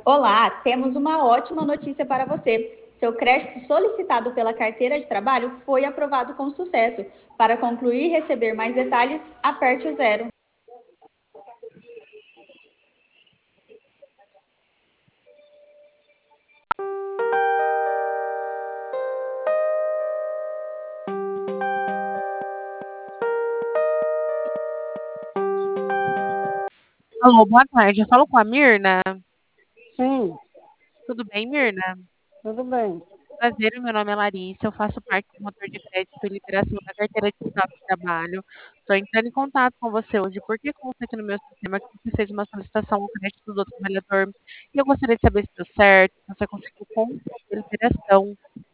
Olá, temos uma ótima notícia para você. Seu crédito solicitado pela carteira de trabalho foi aprovado com sucesso. Para concluir e receber mais detalhes, aperte o zero. Alô, boa tarde. Eu falo com a Mirna. Sim, Tudo bem, Mirna? tudo bem. Prazer, meu nome é Larissa. Eu faço parte do motor de crédito e liberação da carteira digital de trabalho. Estou entrando em contato com você hoje porque consta aqui no meu sistema que você fez uma solicitação ao crédito do trabalhador. E eu gostaria de saber se deu certo, se você conseguiu concluir a liberação.